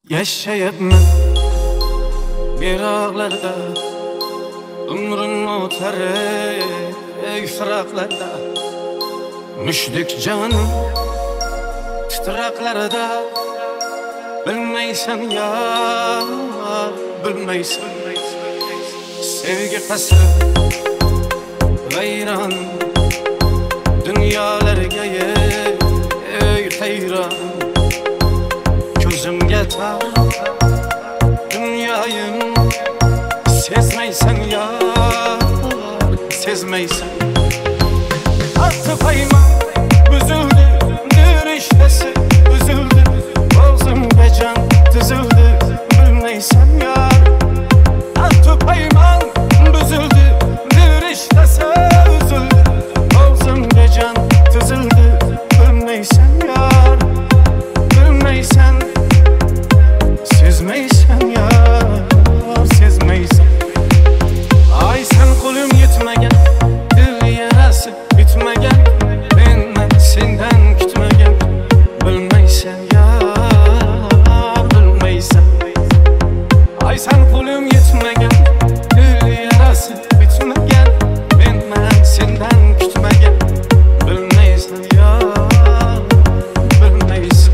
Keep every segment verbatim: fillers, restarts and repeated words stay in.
Yaşayıpman bir ağlarda, umrun o'tar ey firaqlarda. Müşdük canım titraqlarida, bilmaysan ya, bilmaysan. Sevgi qasri vayron, dunyolarga ey hayron. Ko'zimga tar dunyoyim, sezmaysan ya, sezmaysan. Artık ayman buzuldu, diriştesi üzüldü, boğazımda can düzüldü, bilmaysan ya. Artık ayman buzuldu, diriştesi üzüldü, boğazımda can düzüldü, bilmaysan ya, bilmaysan. Sezmaysan ya, sezmaysan. Ay sen qo'lim yetmagan, dil yarasi bitmagan, men sendan kutmagan, bilmaysan ya, bilmaysan. Ay sen qo'lim yetmagan, dil yarasi bitmagan, men sendan kutmagan, bilmaysan ya, bilmaysan.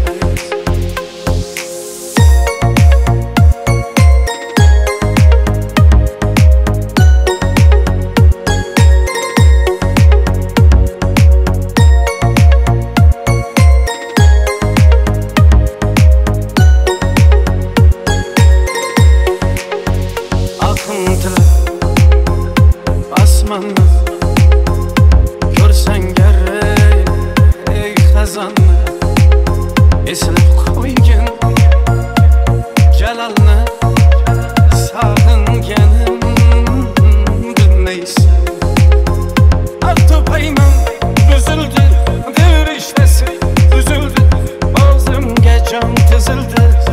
Asmanni ko'rsang garray ey xazonni, eslab qo'ygin jalolni, sog'inganim bilmaysan. Artık ayman buzildi, diriştesi üzüldü, boğazımga jon tizildi,